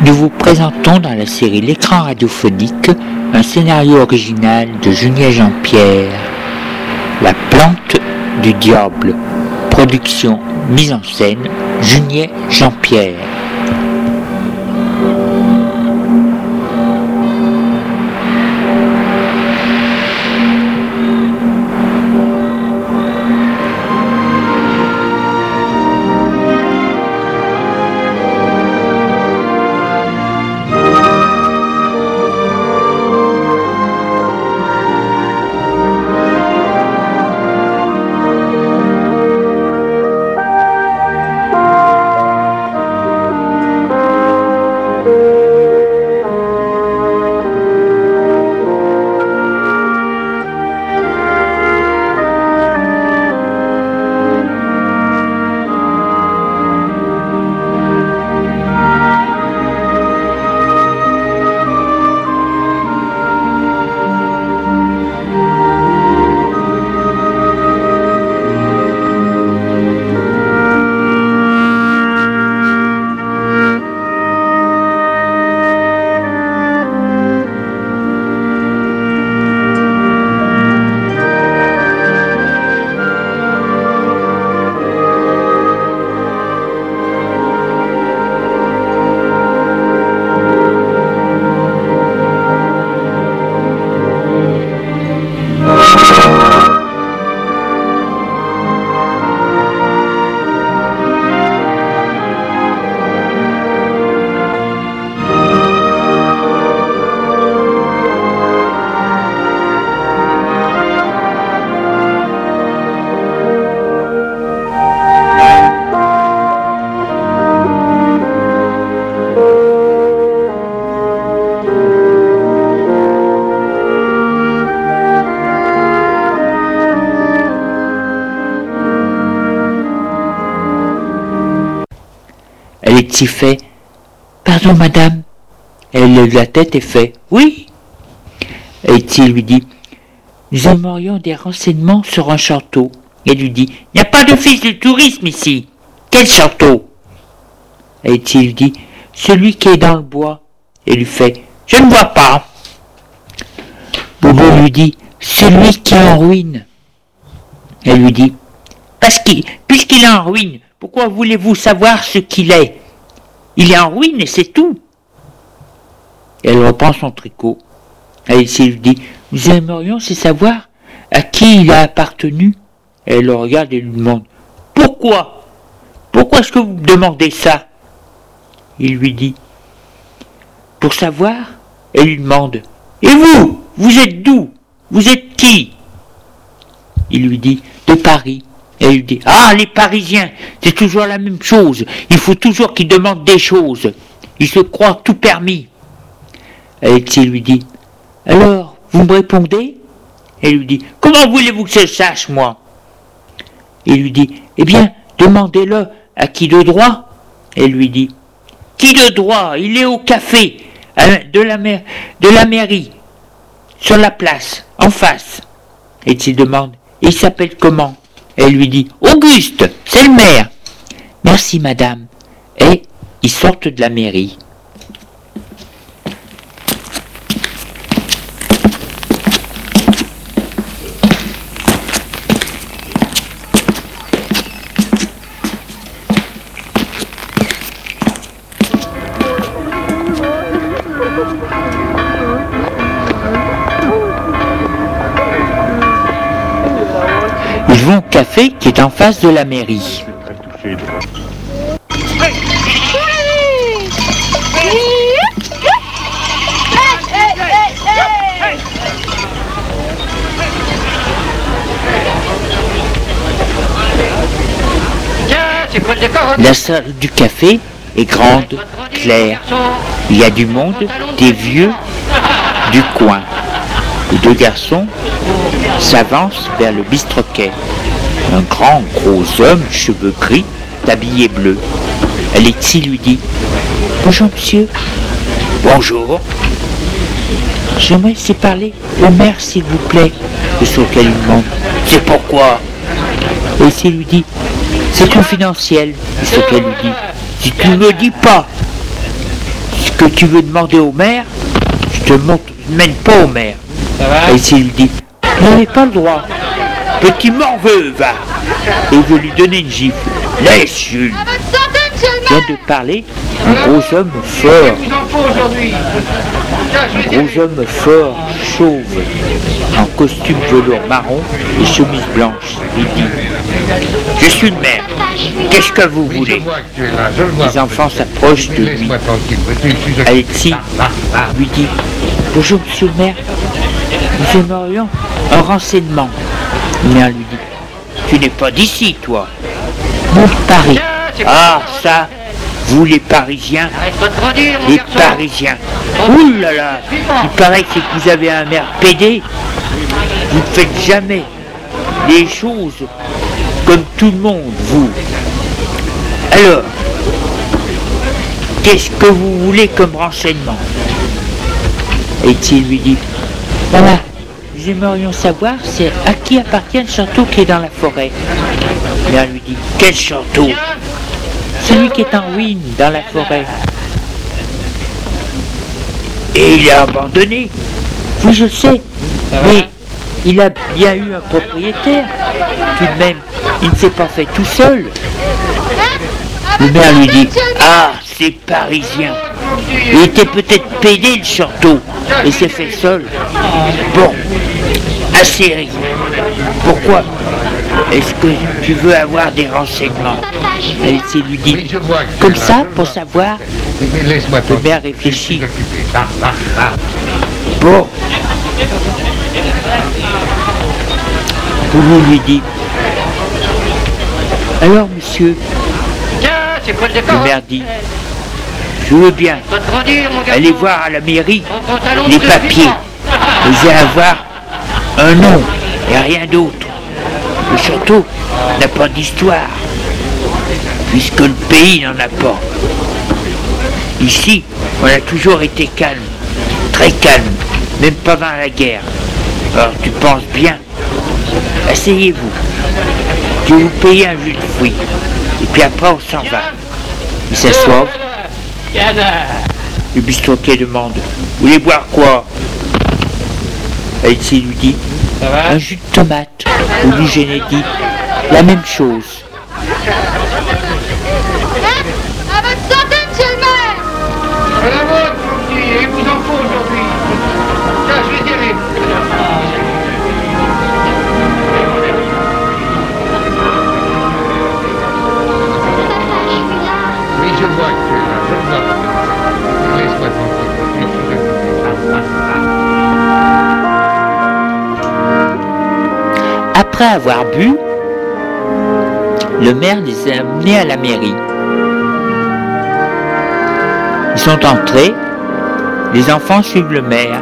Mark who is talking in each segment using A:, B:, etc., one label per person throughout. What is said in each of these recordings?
A: Nous vous présentons dans la série L'écran radiophonique un scénario original de Junier Jean-Pierre, La plante du diable, production, mise en scène, Junier Jean-Pierre. Alexis fait « Pardon, madame ?» Elle lève la tête et fait « Oui ?» Alexis lui dit « Nous aimerions des renseignements sur un château. » Elle lui dit « Il n'y a pas d'office de tourisme ici. Quel château ?» Alexis lui dit « Celui qui est dans le bois. » Elle lui fait « Je ne vois pas. » Bobo lui dit « Celui qui est en ruine. » Elle lui dit « Puisqu'il est en ruine, pourquoi voulez-vous savoir ce qu'il est? Il est en ruine et c'est tout. » Elle reprend son tricot. Alexis lui dit « Nous aimerions aussi savoir à qui il a appartenu. » Elle le regarde et lui demande « Pourquoi? Pourquoi est-ce que vous me demandez ça ?» Il lui dit « Pour savoir. » Elle lui demande « Et vous? Vous êtes d'où? Vous êtes qui? » Il lui dit « De Paris. » Elle lui dit « Ah, les Parisiens, c'est toujours la même chose. Il faut toujours qu'ils demandent des choses. Ils se croient tout permis. » Alexis lui dit « Alors, vous me répondez ?» Elle lui dit « Comment voulez-vous que je sache, moi ?» Il lui dit « Eh bien, demandez-le à qui de droit ?» Elle lui dit « Qui de droit? Il est au café de la mairie, sur la place, en face. » Et il demande « Il s'appelle comment ?» Elle lui dit « Auguste, c'est le maire. » « Merci, madame. » Et ils sortent de la mairie. Ils vont au café qui est en face de la mairie. La salle du café est grande, claire. Il y a du monde, des vieux, du coin. Les deux garçons s'avancent vers le bistroquet. Un grand gros homme, cheveux gris, habillé bleu. Alexis lui dit « Bonjour monsieur. » « Bonjour. » « J'aimerais laisser parler au maire s'il vous plaît. » Et sur lequel il demande « C'est pourquoi ?» Alexis lui dit « C'est confidentiel. » Et sur lequel il dit « Si tu ne me dis pas ce que tu veux demander au maire, je te mène pas au maire. Et s'il lui dit, vous n'avez pas le droit. Petit morveux, va. Et il veut lui donner une gifle. Laisse, Jules. Vient de parler un gros homme fort. Un gros homme fort, chauve, en costume velours marron et chemise blanche. Il dit, je suis le maire. Qu'est-ce que vous voulez? Les enfants s'approchent de lui. Alexis lui dit, bonjour monsieur le maire, nous aimerions un renseignement. Le maire lui dit, tu n'es pas d'ici toi. Mon Paris. Ah ça, vous les Parisiens, les Parisiens. Ouh là là, il paraît que vous avez un maire pédé. Vous ne faites jamais les choses comme tout le monde, vous. Alors, qu'est-ce que vous voulez comme renseignement? Et il lui dit, voilà, nous aimerions savoir c'est à qui appartient le château qui est dans la forêt. Et on lui dit, quel château? Celui qui est en ruine dans la forêt. Et il est abandonné. Oui, je sais, mais il a bien eu un propriétaire. Tout de même, il ne s'est pas fait tout seul. Le maire lui dit, ah, c'est parisien. Il était peut-être pédé le château et s'est fait seul. Bon, assez ri. Pourquoi est-ce que tu veux avoir des renseignements? Et il lui dit, comme ça, pour savoir. Le maire réfléchit. Bon. Poulou lui dit, alors monsieur, le maire dit, je veux bien aller voir à la mairie les papiers. Vous allez avoir un nom et rien d'autre. Le château n'a pas d'histoire, puisque le pays n'en a pas. Ici, on a toujours été calme, très calme, même pendant la guerre. Alors tu penses bien. Asseyez-vous. Je vais vous payer un jus de fruits. Et puis après on s'en va. Il s'assoit. Le bistroquet demande, vous voulez boire quoi? Alexis lui dit, un jus de tomate. Ou du Génédie. La même chose.
B: À votre santé, monsieur le maire!
C: À la vôtre, mon petit, il vous en faut aujourd'hui. Tiens, je vais tirer. Oui, je vois que tu es là, je le vois. Laisse-moi tranquille.
A: Après avoir bu, le maire les a amenés à la mairie. Ils sont entrés, les enfants suivent le maire.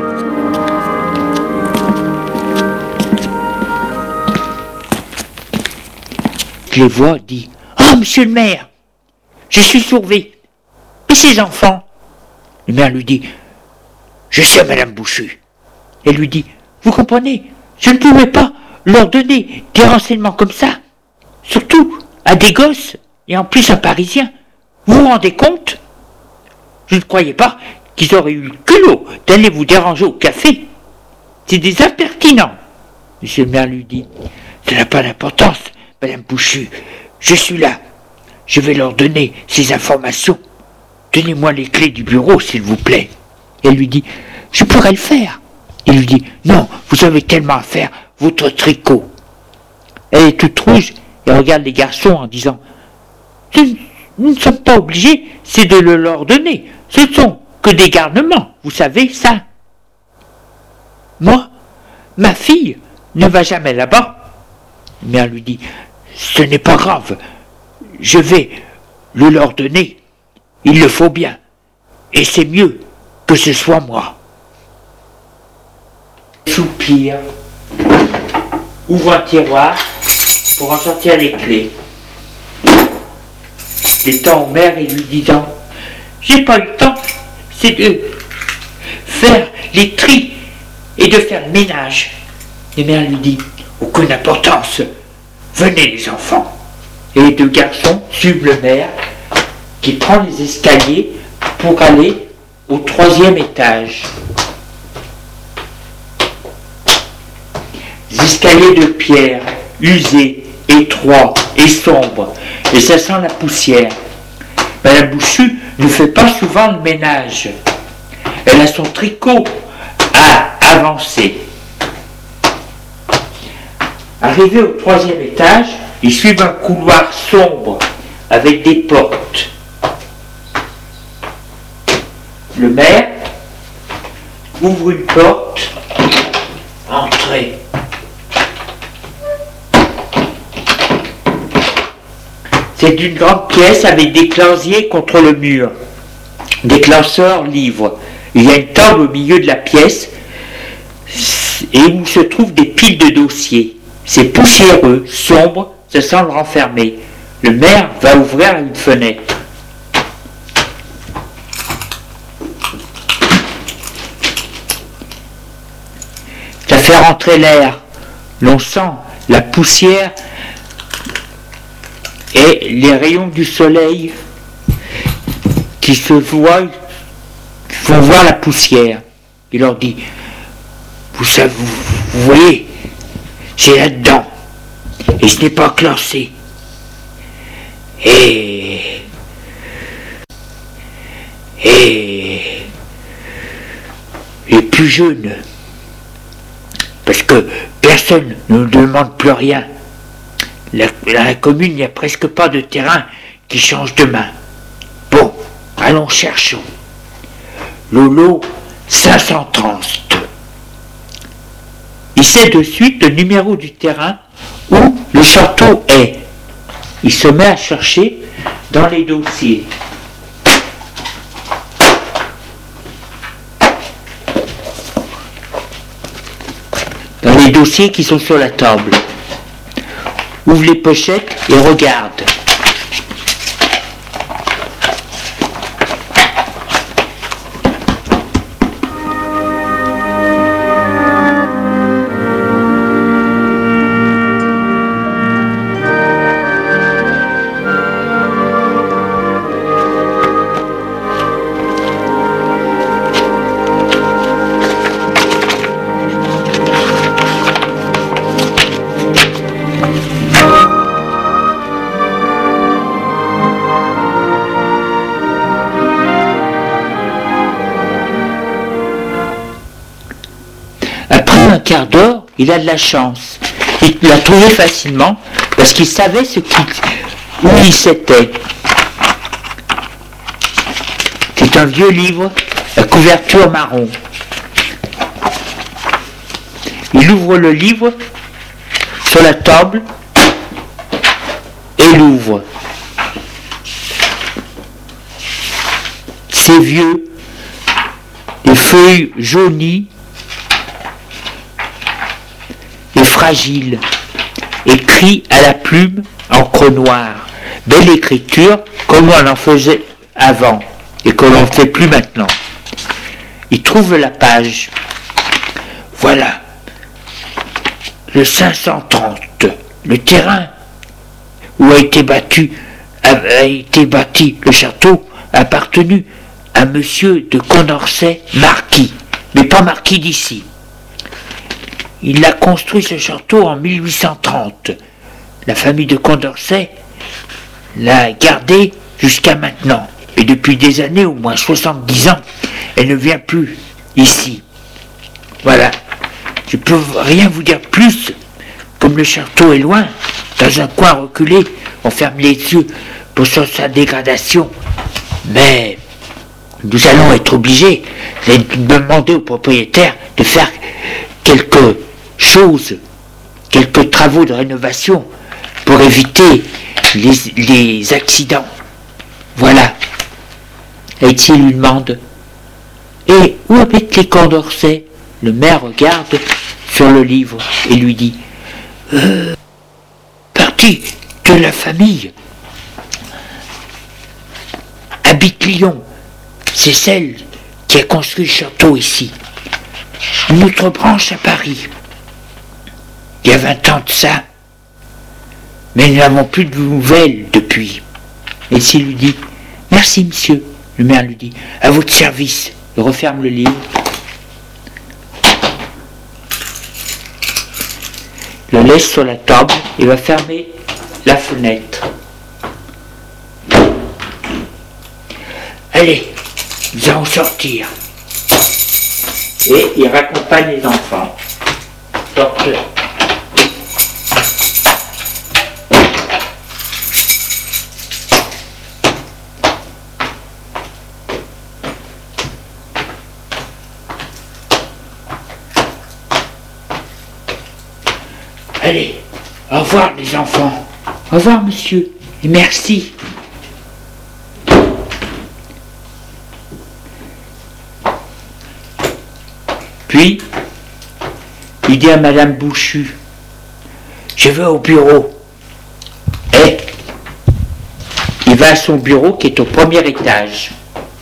A: Je les vois, dit, oh monsieur le maire, je suis sauvé. Et ces enfants? Le maire lui dit, je sais madame Bouchu. Elle lui dit, vous comprenez, je ne pouvais pas leur donner des renseignements comme ça, surtout à des gosses, et en plus un Parisien. Vous vous rendez compte? Je ne croyais pas qu'ils auraient eu le culot d'aller vous déranger au café. C'est des impertinents. Monsieur le maire lui dit, ça n'a pas d'importance, madame Bouchu, je suis là. Je vais leur donner ces informations. Donnez-moi les clés du bureau, s'il vous plaît. Elle lui dit, je pourrais le faire. Il lui dit, non, vous avez tellement à faire, votre tricot. Elle est toute rouge et regarde les garçons en disant, nous ne sommes pas obligés, c'est de le leur donner. Ce ne sont que des garnements, vous savez ça. Moi, ma fille ne va jamais là-bas. La mère lui dit, ce n'est pas grave, je vais le leur donner. Il le faut bien, et c'est mieux que ce soit moi. Soupire, ouvre un tiroir pour en sortir les clés. Les tend au maire et lui disant, j'ai pas eu le temps, c'est de faire les tris et de faire le ménage. Le maire lui dit, aucune importance, venez les enfants. Et les deux garçons suivent le maire qui prend les escaliers pour aller au 3e étage. Des escaliers de pierre, usés, étroits et sombres, et ça sent la poussière. Madame Bouchu ne fait pas souvent le ménage. Elle a son tricot à avancer. Arrivé au 3e étage, ils suivent un couloir sombre avec des portes. Le maire ouvre une porte. Entrez. C'est une grande pièce avec des clasiers contre le mur. Des classeurs livres. Il y a une table au milieu de la pièce et où se trouvent des piles de dossiers. C'est poussiéreux, sombre, ça semble renfermé. Le maire va ouvrir une fenêtre. Ça fait rentrer l'air. L'on sent la poussière et les rayons du soleil qui font voir la poussière. Il leur dit, vous voyez, c'est là-dedans, et ce n'est pas classé. Et les plus jeunes, parce que personne ne nous demande plus rien. La commune, il n'y a presque pas de terrain qui change de main. Bon, allons cherchons. Le lot 530. Il sait de suite le numéro du terrain où le château est. Il se met à chercher dans les dossiers. Dans les dossiers qui sont sur la table. Ouvre les pochettes et regarde. Un quart d'heure, il a de la chance. Il l'a trouvé facilement parce qu'il savait où il s'était. C'est un vieux livre à couverture marron. Il ouvre le livre sur la table et l'ouvre. C'est vieux, les feuilles jaunies et fragile, écrit à la plume, encre noire, belle écriture comme on en faisait avant et que l'on ne fait plus maintenant. Il trouve la page. Voilà, le 530, le terrain où a été bâti le château a appartenu à monsieur de Condorcet, marquis, mais pas marquis d'ici. Il a construit ce château en 1830. La famille de Condorcet l'a gardé jusqu'à maintenant. Et depuis des années, au moins 70 ans, elle ne vient plus ici. Voilà. Je ne peux rien vous dire plus. Comme le château est loin, dans un coin reculé, on ferme les yeux pour sa dégradation. Mais nous allons être obligés de demander au propriétaire de faire quelques travaux de rénovation pour éviter les accidents. Voilà. Et il lui demande, et où habitent les Condorcet? Le maire regarde sur le livre et lui dit, partie de la famille habite Lyon. C'est celle qui a construit le château ici. Une autre branche à Paris. Il y a 20 ans de ça. Mais nous n'avons plus de nouvelles depuis. Et s'il lui dit, merci monsieur, le maire lui dit, à votre service. Il referme le livre. Le laisse sur la table et va fermer la fenêtre. Allez, nous allons sortir. Et il raccompagne les enfants. Sortez. Allez, au revoir les enfants. Au revoir monsieur, et merci. Puis, il dit à Madame Bouchu, je vais au bureau. Et il va à son bureau qui est au premier étage.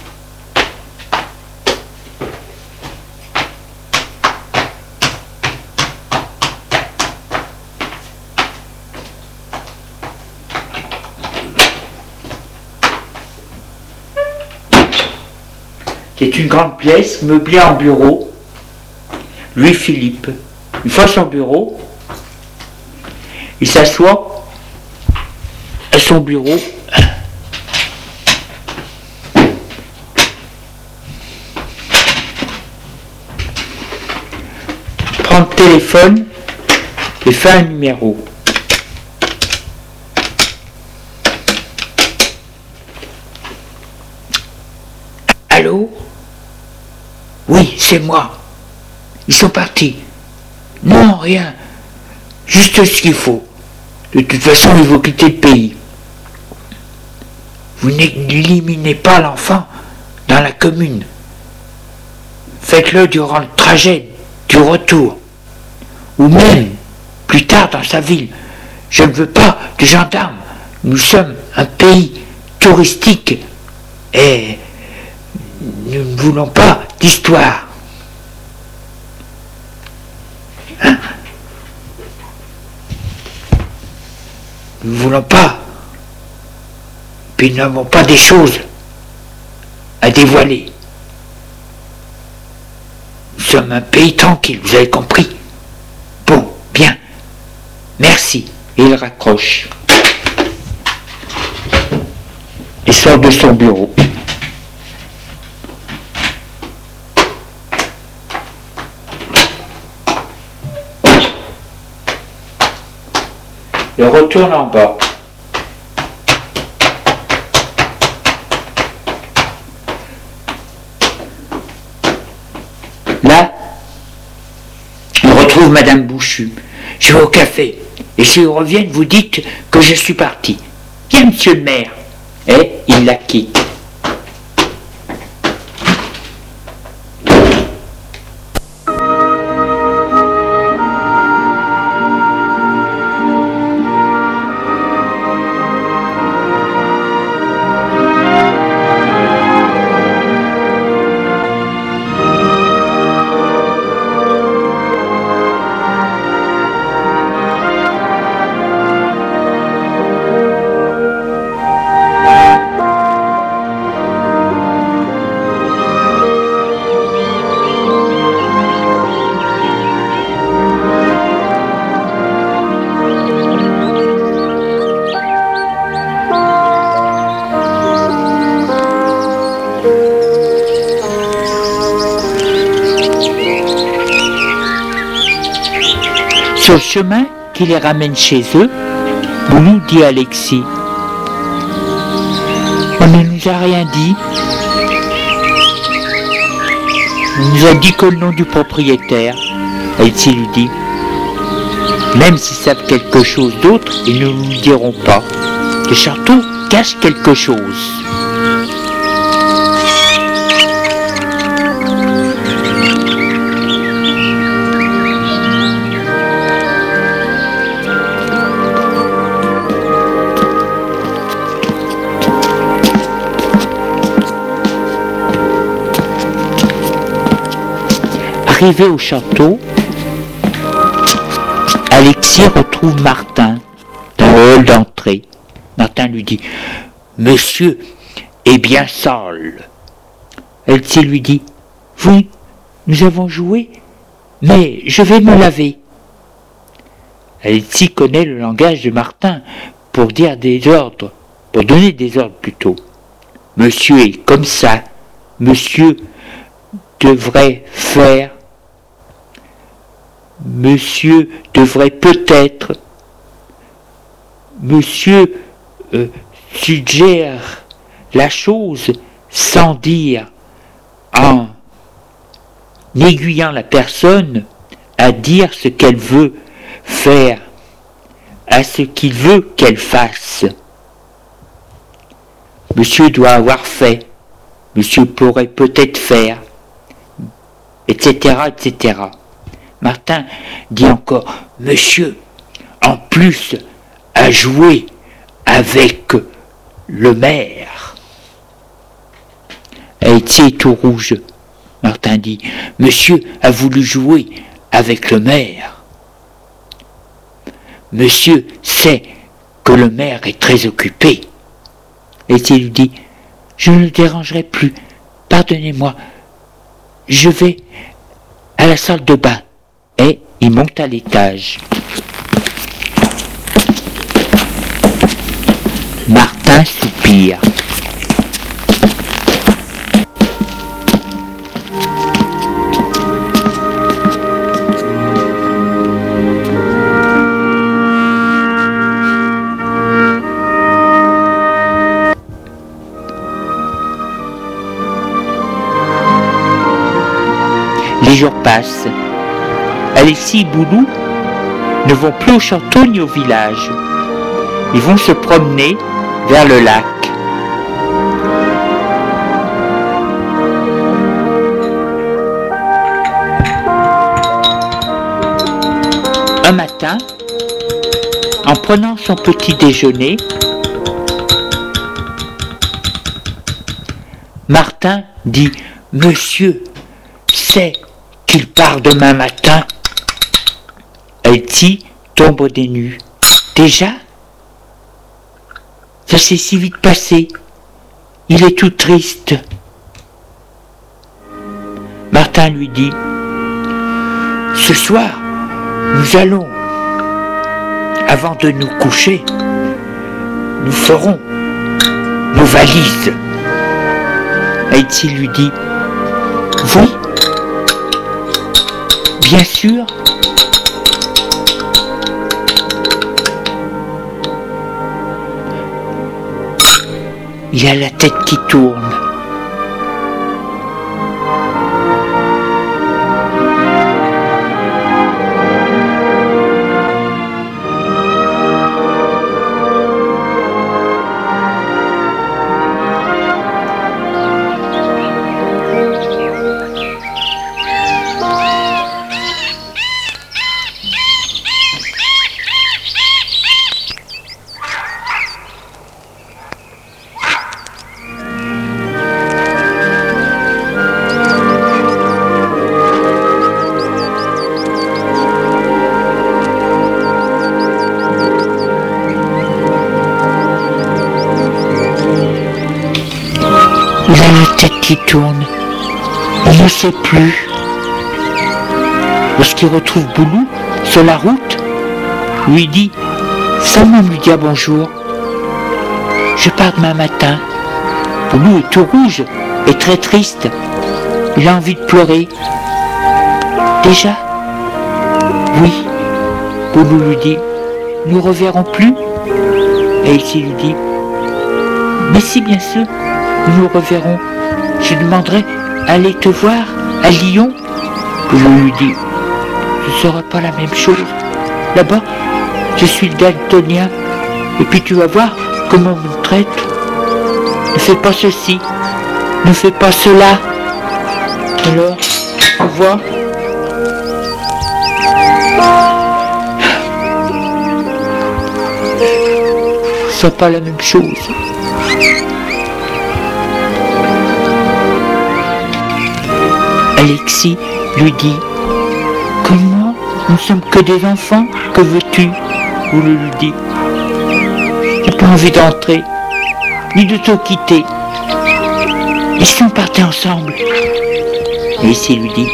A: C'est une grande pièce meublée en bureau. Louis-Philippe, une fois son bureau, il s'assoit à son bureau. Prend le téléphone et fait un numéro. Allô? Oui, c'est moi. Ils sont partis. Non, rien. Juste ce qu'il faut. De toute façon, ils vont quitter le pays. Vous n'éliminez pas l'enfant dans la commune. Faites-le durant le trajet du retour. Ou même plus tard dans sa ville. Je ne veux pas de gendarmes. Nous sommes un pays touristique et nous ne voulons pas d'histoire. Nous ne voulons pas. Puis nous n'avons pas des choses à dévoiler. Nous sommes un pays tranquille, vous avez compris? Bon, bien. Merci. Et il raccroche. Il sort de son bureau. Il retourne en bas. Là, on retrouve Madame Bouchu. Je vais au café. Et si vous reviennent, vous dites que je suis parti. Bien, monsieur le maire. Et il la quitte. Sur le chemin qui les ramène chez eux, Boulou dit à Alexis, on ne nous a rien dit. On nous a dit que le nom du propriétaire. Alexis lui dit, même s'ils savent quelque chose d'autre, ils ne nous le diront pas. Le château cache quelque chose. Arrivé au château, Alexis retrouve Martin dans le hall d'entrée. Martin lui dit « Monsieur est bien sale ». Alexis lui dit Oui, nous avons joué, mais je vais me laver. Alexis connaît le langage de Martin pour dire des ordres, pour donner des ordres plutôt. Monsieur est comme ça, monsieur devrait faire, monsieur devrait peut-être, monsieur suggère la chose sans dire, en aiguillant la personne à dire ce qu'elle veut faire, à ce qu'il veut qu'elle fasse. Monsieur doit avoir fait, monsieur pourrait peut-être faire, etc., etc. Martin dit encore, monsieur, en plus, a joué avec le maire. Alexis est tout rouge. Martin dit, monsieur a voulu jouer avec le maire. Monsieur sait que le maire est très occupé. Alexis lui dit, je ne le dérangerai plus, pardonnez-moi, je vais à la salle de bain. Et il monte à l'étage. Martin soupire. Les jours passent. Alexis et Boulou ne vont plus au château ni au village. Ils vont se promener vers le lac. Un matin, en prenant son petit déjeuner, Martin dit « Monsieur sait qu'il part demain matin ?» Alexis tombe des nues. Déjà ? Ça s'est si vite passé. Il est tout triste. Martin lui dit, ce soir, nous allons, avant de nous coucher, nous ferons nos valises. Alexis lui dit, oui, bien sûr. Il a la tête qui tourne. Il a la tête qui tourne. Il ne sait plus. Lorsqu'il retrouve Boulou sur la route, lui dit, sans même lui dire bonjour, je pars demain matin. Boulou est tout rouge et très triste. Il a envie de pleurer. Déjà ? Oui. Boulou lui dit, nous reverrons plus. Et il lui dit, mais si bien sûr, nous nous reverrons. Je demanderai à aller te voir à Lyon. Boulou lui dit, ce ne sera pas la même chose. Là-bas, je suis le daltonien. Et puis tu vas voir comment on me traite. Ne fais pas ceci. Ne fais pas cela. Alors, tu vois, ce n'est pas la même chose. Alexis lui dit, comment nous ne sommes que des enfants, que veux-tu? Boulou lui dit, j'ai pas envie d'entrer, ni de te quitter. Ils sont partis ensemble. Et ici lui dit,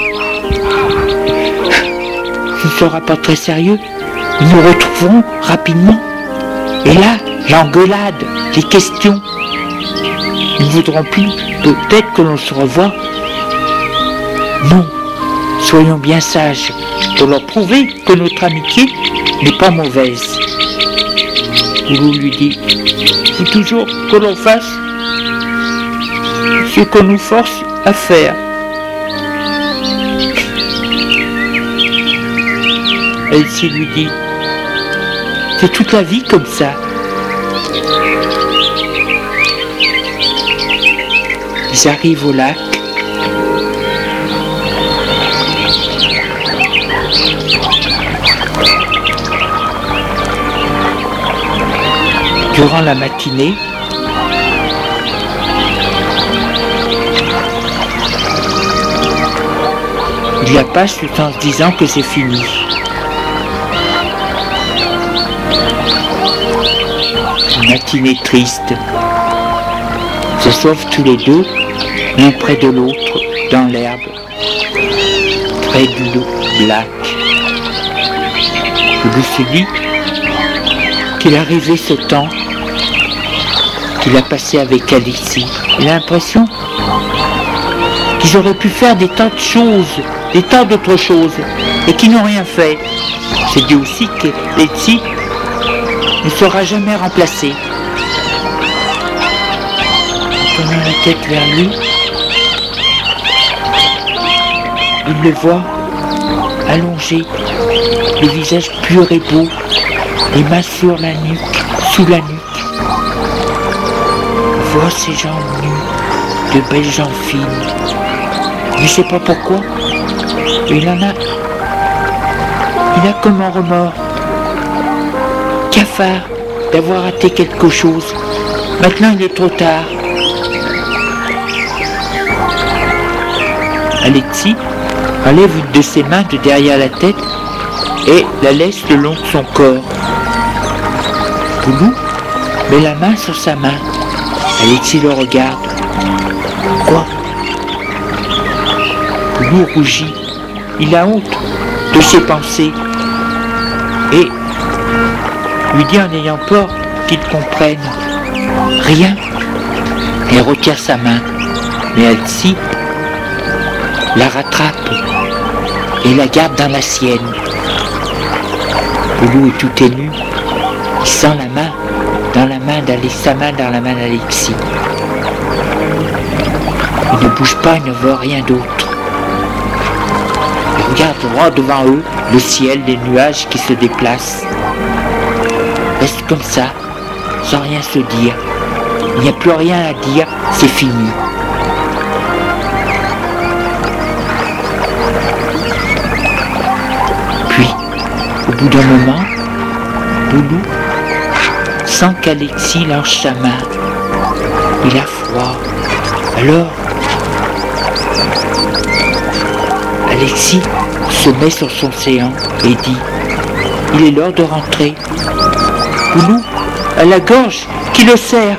A: ce ne sera pas très sérieux, ils nous retrouveront rapidement. Et là, l'engueulade, les questions, ils ne voudront plus peut-être que l'on se revoie. Non, soyons bien sages pour leur prouver que notre amitié n'est pas mauvaise. Boulou lui dit, il faut toujours que l'on fasse ce qu'on nous force à faire. Elsie lui dit, c'est toute la vie comme ça. Ils arrivent au lac. Durant la matinée, il la passe tout en se disant que c'est fini. Une matinée triste. Ils s'assoient tous les deux, l'un près de l'autre, dans l'herbe, près du lac. Je me suis dit qu'il arrivait ce temps qu'il a passé avec Alexis. Il a l'impression qu'ils auraient pu faire des tas de choses, des tas d'autres choses, et qu'ils n'ont rien fait. C'est dit aussi que Alexis ne sera jamais remplacé. En tournant la tête vers lui, il le voit allongé, le visage pur et beau, les mains sur la nuque, sous la nuque. Il voit ses jambes nues, de belles jambes fines. Je ne sais pas pourquoi, mais il a comme un remords. Cafard d'avoir raté quelque chose. Maintenant il est trop tard. Alexis enlève une de ses mains de derrière la tête et la laisse le long de son corps. Boulou met la main sur sa main. Alexis le regarde. Quoi? Boulou rougit. Il a honte de ses pensées et lui dit en ayant peur qu'il comprenne. Rien. Elle retire sa main. Mais Alexis la rattrape et la garde dans la sienne. Boulou est tout ému. Il sent la main dans la main d'Alexis, sa main dans la main d'Alexis. Il ne bouge pas, il ne veut rien d'autre. Il regarde droit devant eux, le ciel, les nuages qui se déplacent. Reste comme ça, sans rien se dire. Il n'y a plus rien à dire, c'est fini. Puis, au bout d'un moment, Boulou sent qu'Alexis lâche sa main. Il a froid. Alors, Alexis se met sur son séant et dit « Il est l'heure de rentrer. » Boulou a la gorge qui le serre.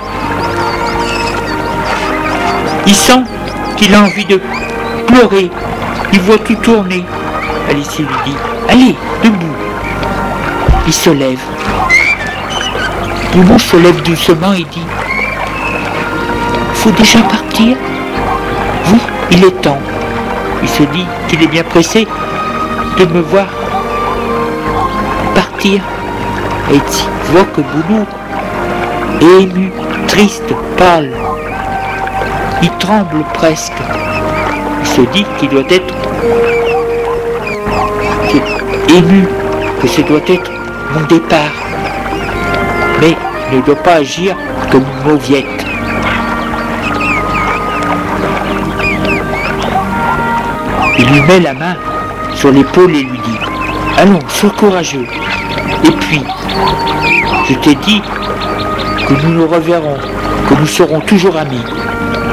A: Il sent qu'il a envie de pleurer. Il voit tout tourner. Alexis lui dit « Allez, debout !» Il se lève. Boulou se lève doucement et dit « Faut déjà partir ?»« Oui, il est temps. » Il se dit qu'il est bien pressé de me voir partir. Et il voit que Boulou est ému, triste, pâle. Il tremble presque. Il se dit qu'il doit être ému, que ce doit être mon départ. Mais il ne doit pas agir comme une mauviette. Il lui met la main sur l'épaule et lui dit « Allons, sois courageux. Et puis, je t'ai dit que nous nous reverrons, que nous serons toujours amis. Allez !»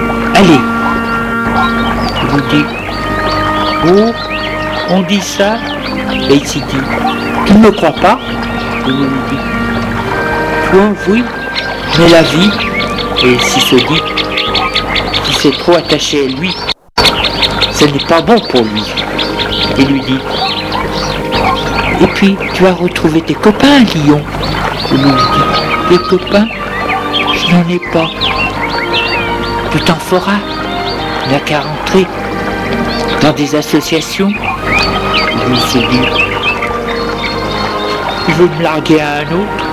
A: Je vous dis « Oh, on dit ça ?» Et il s'y dit « Tu ne me crois pas ?» Je lui dis « Toi, oui, mais la vie. » Et il se dit « Si c'est trop attaché à lui, ce n'est pas bon pour lui. Il lui dit, et puis tu as retrouvé tes copains à Lyon. Loulou lui dit, des copains, je n'en ai pas. Tu t'en feras, il n'y a qu'à rentrer dans des associations. Lui se dit, il veut me larguer à un autre.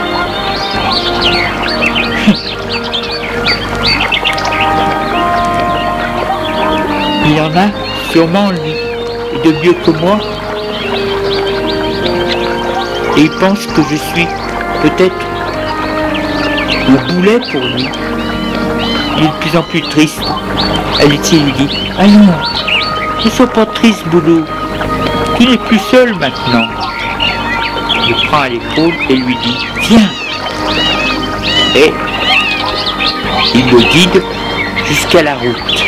A: Il y en a sûrement lui, et de mieux que moi. Et il pense que je suis peut-être le boulet pour lui. Il est de plus en plus triste. Alexis lui dit, allons, ne sois pas triste, Boulot. Tu n'es plus seul maintenant. Il le prend à l'épaule et lui dit, viens. Et il le guide jusqu'à la route.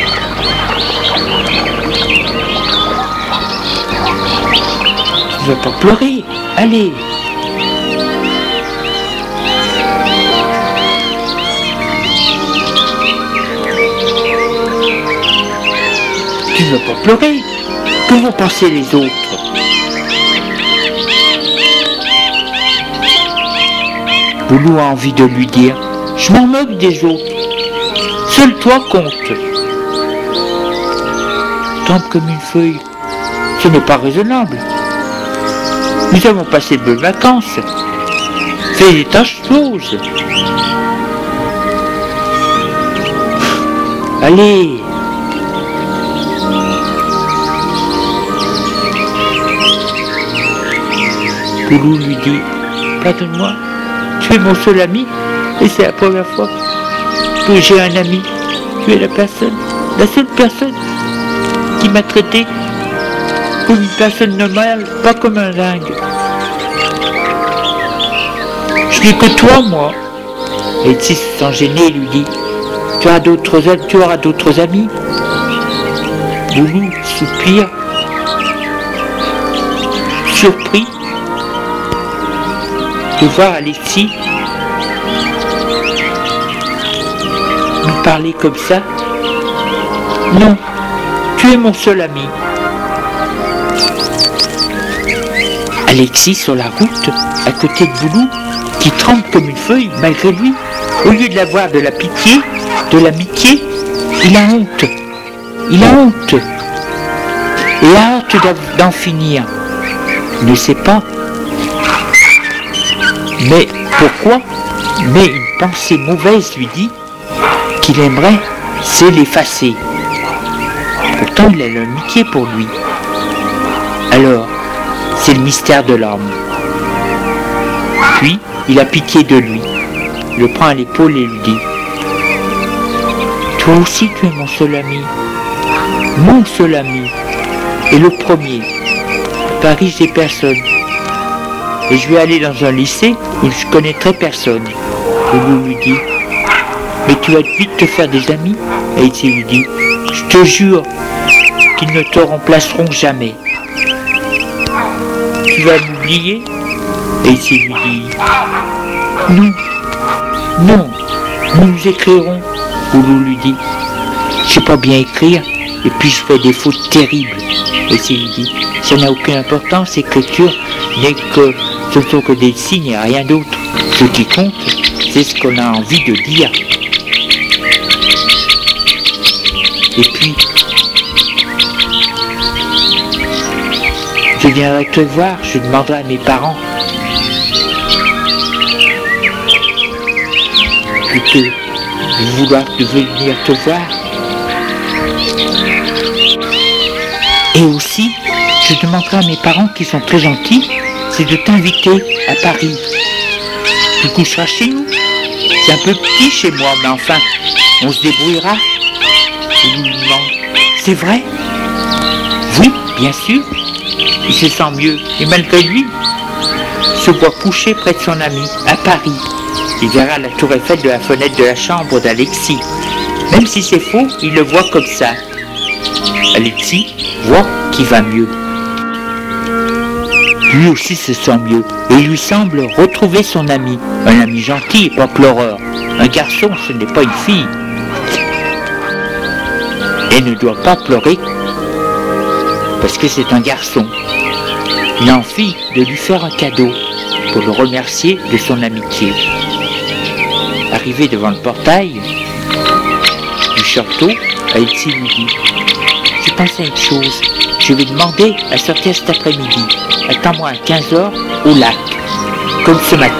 A: Tu ne vas pas pleurer, allez. Tu ne vas pas pleurer. Que vont penser les autres? Boulou a envie de lui dire, je m'en moque des autres. Seul toi compte. Tombe comme une feuille. Ce n'est pas raisonnable. Nous avons passé de bonnes vacances. Fais des tas de choses. Allez. Boulou lui dit, pardonne-moi, tu es mon seul ami et c'est la première fois que j'ai un ami. Tu es la seule personne qui m'a traité comme une personne normale, pas comme un dingue. Je n'ai que toi, moi. Et Alexis, sans gêner, lui dit, tu auras d'autres amis. Boulou soupire, surpris de voir Alexis me parler comme ça. Non, tu es mon seul ami. Alexis sur la route, à côté de Boulou, qui tremble comme une feuille malgré lui, au lieu de l'avoir de la pitié, de l'amitié, il a honte. Il a honte. Et a hâte d'en finir. Il ne sait pas. Mais pourquoi? Mais une pensée mauvaise lui dit qu'il aimerait, c'est l'effacer. Pourtant, il a l'amitié pour lui. Alors, c'est le mystère de l'homme. Puis, il a pitié de lui. Il le prend à l'épaule et lui dit, toi aussi, tu es mon seul ami. Mon seul ami. Et le premier. À Paris, j'ai personne. Et je vais aller dans un lycée où je connaîtrai personne. Boulou lui dit, mais tu vas vite te faire des amis. Et il lui dit, je te jure qu'ils ne te remplaceront jamais. Tu vas m'oublier? Et il lui dit, non, non, nous écrirons. Boulou lui dit, je sais pas bien écrire, et puis je fais des fautes terribles. Et il lui dit, ça n'a aucune importance, l'écriture n'est que, ce ne sont que des signes et rien d'autre. Ce qui compte, c'est ce qu'on a envie de dire. Et puis, je viendrai te voir, je demanderai à mes parents de vouloir venir te voir. Et aussi, je demanderai à mes parents qui sont très gentils, c'est de t'inviter à Paris. Tu coucheras chez nous. C'est un peu petit chez moi, mais enfin, on se débrouillera. Il lui demande, c'est vrai? Oui, bien sûr. Il se sent mieux, et malgré lui, se voit couché près de son ami, à Paris. Il verra la tour Eiffel de la fenêtre de la chambre d'Alexis. Même si c'est faux, il le voit comme ça. Alexis voit qu'il va mieux. Lui aussi se sent mieux, et il lui semble retrouver son ami. Un ami gentil et pas pleureur. Un garçon, ce n'est pas une fille. Et ne doit pas pleurer parce que c'est un garçon. Il a envie de lui faire un cadeau pour le remercier de son amitié. Arrivé devant le portail du château, Elsie lui dit « J'ai pensé à une chose, je vais demander à sortir cet après-midi. Attends-moi à 15h au lac, comme ce matin. »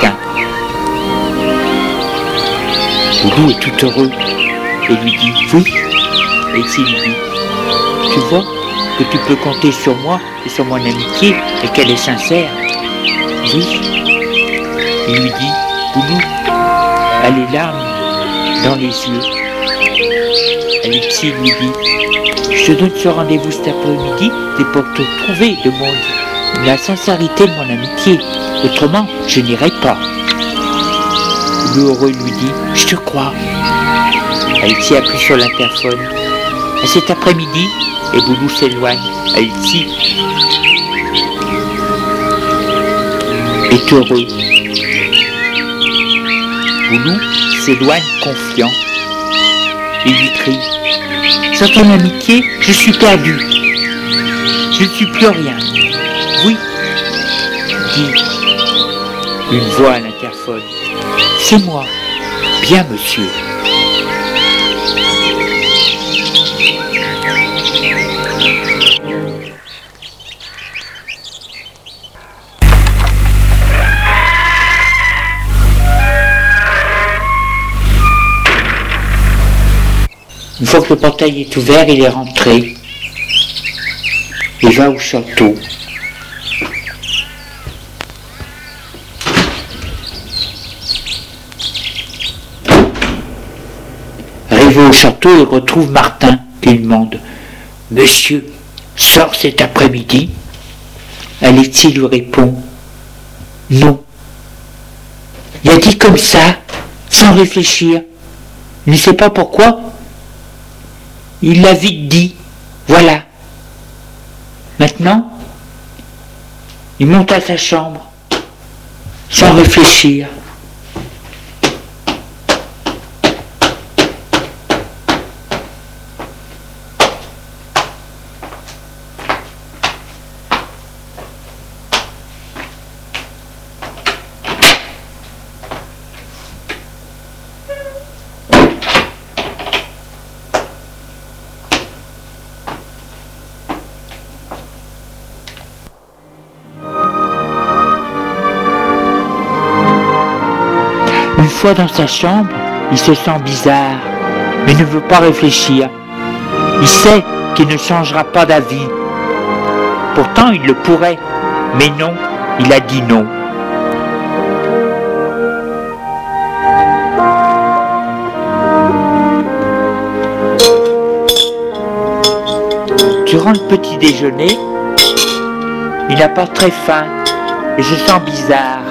A: Boulou est tout heureux et lui dit « Oui. » Elsie lui dit « Tu vois que tu peux compter sur moi et sur mon amitié et qu'elle est sincère. » Oui. Il lui dit « Boulou, a les larmes dans les yeux. » Elsie lui dit « Je te donne ce rendez-vous cet après-midi, c'est pour te prouver de la sincérité de mon amitié. Autrement, je n'irai pas. » Le heureux lui dit « Je te crois. » Elsie appuie sur l'interphone. À cet après-midi, et Boulou s'éloigne. Elsie est heureux. Boulou s'éloigne confiant. Il lui crie « Sans ton amitié, je suis perdu. Je ne suis plus rien. » « Oui, dit une voix à l'interphone. « C'est moi. Bien, monsieur. » Une fois que le portail est ouvert, il est rentré. Il va au château. Arrivé au château, il retrouve Martin qui lui demande « Monsieur, sort cet après-midi ?» Elsie lui répond « Non. » Il a dit comme ça, sans réfléchir. Il ne sait pas pourquoi. Il l'a vite dit. Voilà. Maintenant, il monte à sa chambre, sans réfléchir. Une fois dans sa chambre, il se sent bizarre, mais ne veut pas réfléchir. Il sait qu'il ne changera pas d'avis. Pourtant, il le pourrait, mais non, il a dit non. Durant le petit déjeuner, il n'a pas très faim et se sent bizarre.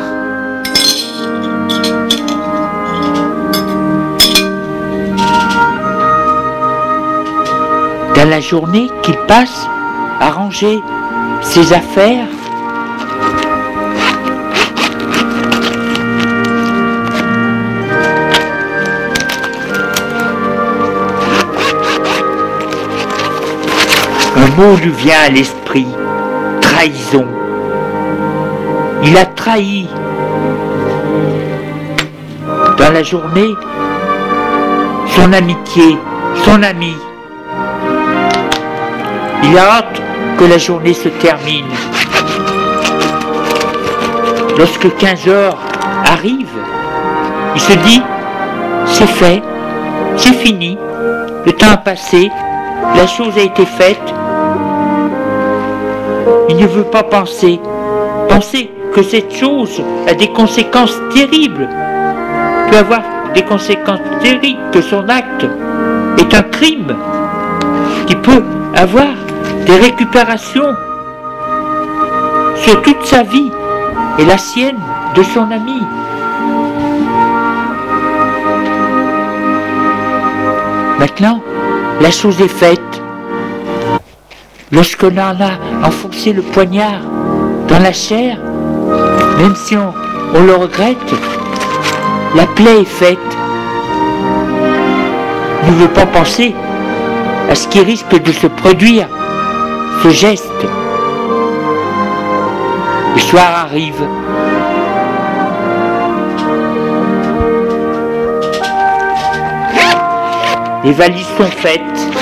A: Dans la journée qu'il passe à ranger ses affaires, un mot lui vient à l'esprit, trahison. Il a trahi. Dans la journée, son amitié, son ami. Il a hâte que la journée se termine. Lorsque 15h arrive, il se dit « C'est fait, c'est fini, le temps a passé, la chose a été faite. » Il ne veut pas penser que cette chose a des conséquences terribles, peut avoir des conséquences terribles, que son acte est un crime, qui peut avoir des récupérations sur toute sa vie et la sienne de son ami. Maintenant, la chose est faite. Lorsqu'on en a enfoncé le poignard dans la chair, même si on le regrette, la plaie est faite. Il ne veut pas penser à ce qui risque de se produire ce geste. Le soir arrive. Les valises sont faites.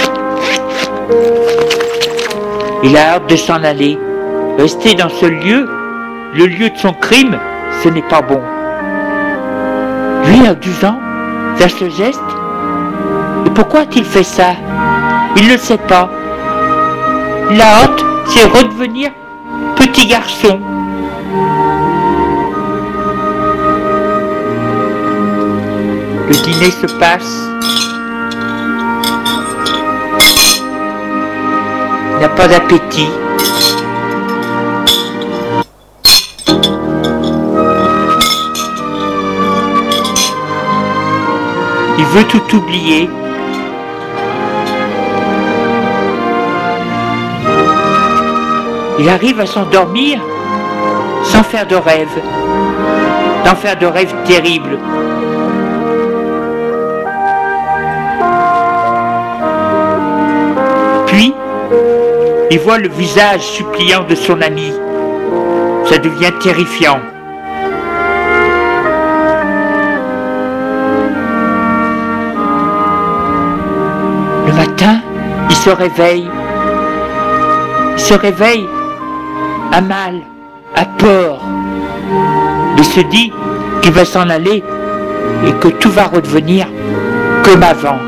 A: Il a hâte de s'en aller. Rester dans ce lieu, le lieu de son crime, ce n'est pas bon. Lui, à 12 ans, faire ce geste. Et pourquoi a-t-il fait ça? Il ne sait pas. La hâte, c'est redevenir petit garçon. Le dîner se passe. Il n'a pas d'appétit. Il veut tout oublier. Il arrive à s'endormir sans faire de rêve, sans faire de rêve terrible. Puis, il voit le visage suppliant de son ami. Ça devient terrifiant. Le matin, il se réveille. Il se réveille à mal, à peur. Il se dit qu'il va s'en aller et que tout va redevenir comme avant.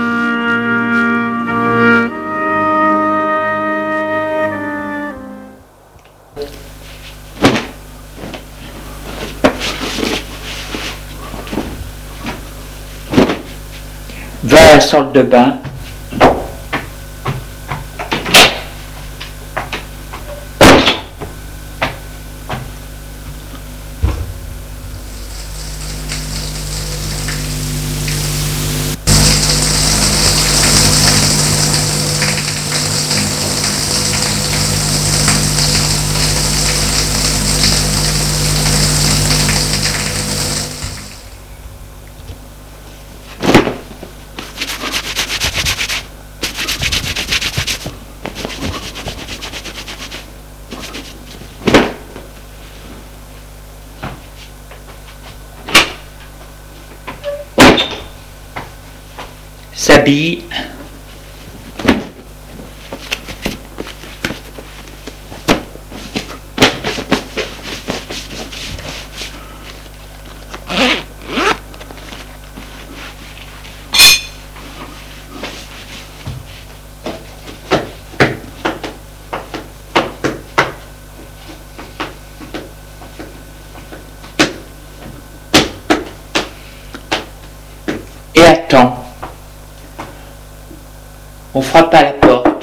A: Va à la salle de bain. S'habille. Et attend. On frappe à la porte.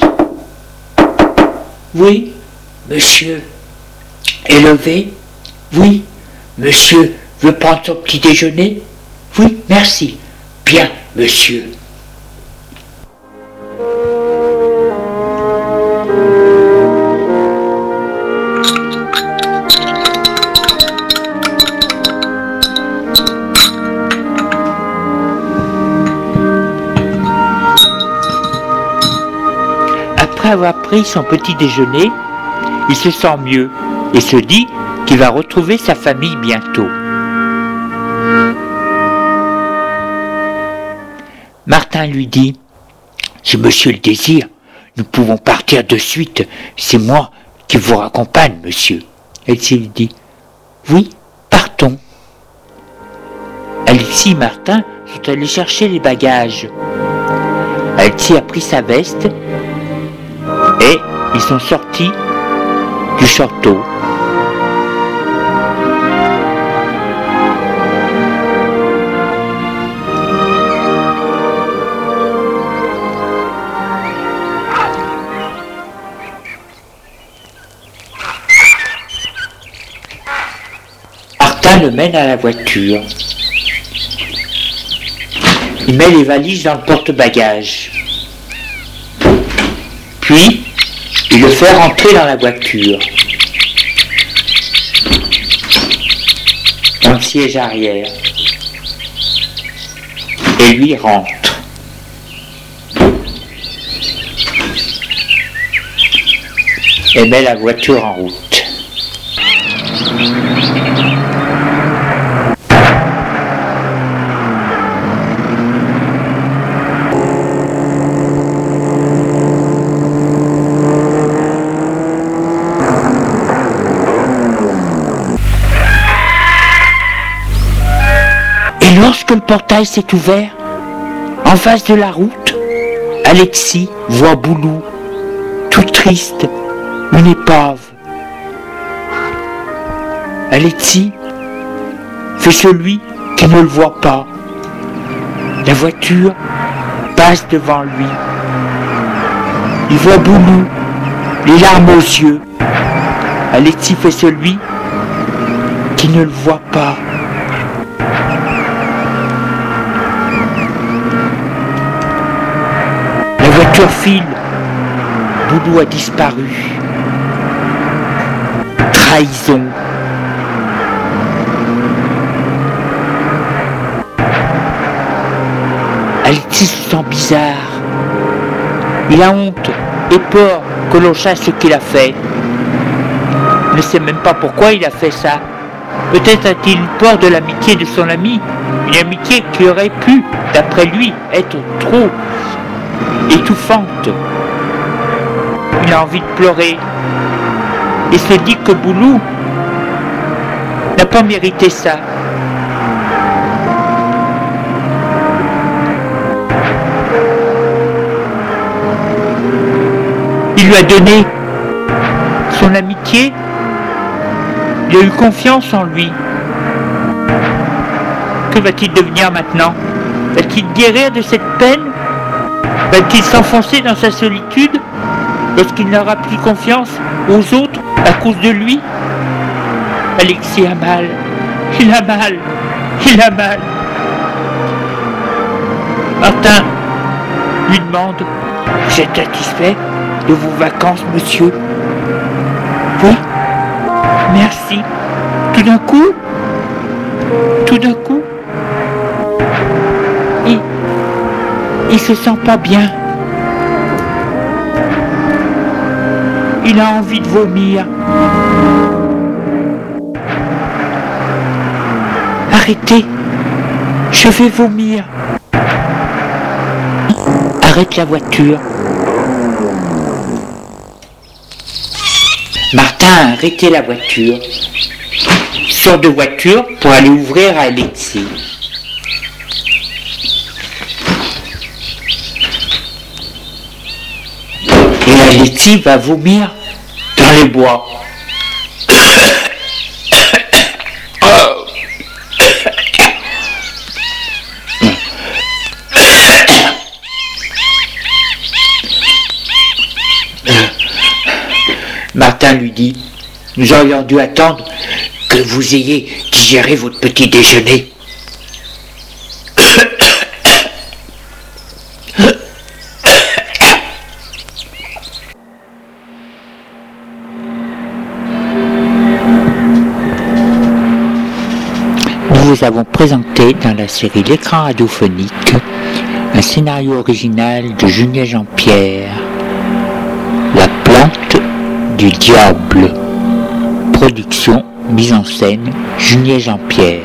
A: Oui, monsieur. Est levé? Oui, monsieur veut prendre son petit déjeuner? Oui, merci. Bien, monsieur. Après avoir pris son petit déjeuner, il se sent mieux et se dit qu'il va retrouver sa famille bientôt. Martin lui dit « Si monsieur le désire, nous pouvons partir de suite, c'est moi qui vous raccompagne, monsieur. » Elsie lui dit « Oui, partons. » Alexis et Martin sont allés chercher les bagages. Alexis a pris sa veste et ils sont sortis du château. Martin le mène à la voiture. Il met les valises dans le porte-bagages. Puis, il le fait rentrer dans la voiture, dans le siège arrière, et lui rentre. et met la voiture en route. Et lorsque le portail s'est ouvert, en face de la route, Alexis voit Boulou, tout triste, une épave. Alexis fait celui qui ne le voit pas. La voiture passe devant lui. Il voit Boulou, les larmes aux yeux. Alexis fait celui qui ne le voit pas. La voiture file. Boulou a disparu. Trahison. Alexis se sent bizarre. Il a honte et peur que l'on sache ce qu'il a fait. Il ne sait même pas pourquoi il a fait ça. Peut-être a-t-il peur de l'amitié de son ami. Une amitié qui aurait pu, d'après lui, être trop étouffante. Il a envie de pleurer et se dit que Boulou n'a pas mérité ça. Il lui a donné son amitié, il a eu confiance en lui. Que va-t-il devenir maintenant? Va-t-il guérir de cette peine? Va-t-il s'enfoncer dans sa solitude lorsqu'il n'aura plus confiance aux autres à cause de lui? Alexis a mal, il a mal, il a mal. Martin lui demande: vous êtes satisfait de vos vacances, monsieur? Oui, merci. Tout d'un coup, il se sent pas bien. Il a envie de vomir. Arrêtez, je vais vomir. Arrête la voiture. Martin a arrêté la voiture. Sort de voiture pour aller ouvrir à Alexis. Et Alexis va vomir dans les bois. Martin lui dit: nous aurions dû attendre que vous ayez digéré votre petit déjeuner. Nous vous avons présenté dans la série L'écran radiophonique un scénario original de Julien Jean-Pierre, La plante du diable. Production, mise en scène, Julien Jean-Pierre.